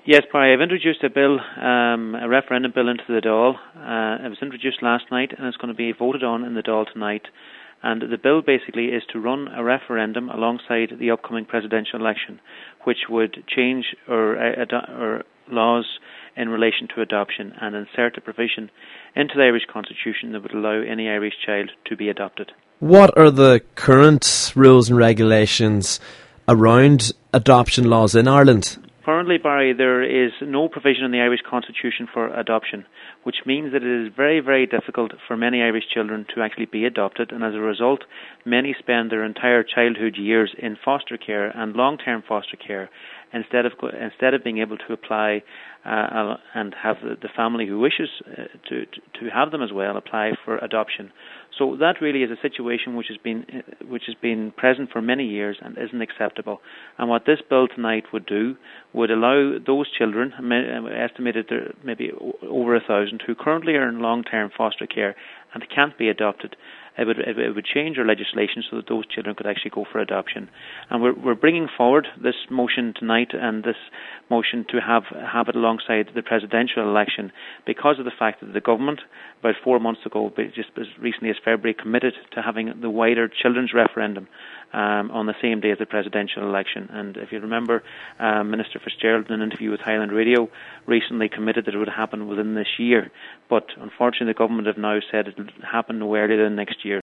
Yes, Barry, I've introduced a bill, a referendum bill into the Dáil. It was introduced last night and it's going to be voted on in the Dáil tonight. And the bill basically is to run a referendum alongside the upcoming presidential election, which would change or laws in relation to adoption and insert a provision into the Irish Constitution that would allow any Irish child to be adopted. What are the current rules and regulations around adoption laws in Ireland? Currently, Barry, there is no provision in the Irish Constitution for adoption, which means that it is very, very difficult for many Irish children to actually be adopted, and as a result, many spend their entire childhood years in foster care and long-term foster care instead of being able to apply and have the family who wishes to have them as well apply for adoption. So that really is a situation which has been present for many years and isn't acceptable. And what this bill tonight would do would allow those children, estimated maybe over 1,000, who currently are in long-term foster care and can't be adopted. It would change our legislation so that those children could actually go for adoption. And we're bringing forward this motion tonight and this motion to have it alongside the presidential election because of the fact that the government, about 4 months ago, just as recently as February, committed to having the wider children's referendum on the same day as the presidential election. And if you remember, Minister Fitzgerald, in an interview with Highland Radio, recently committed that it would happen within this year. But unfortunately, the government have now said it will happen no earlier than next year.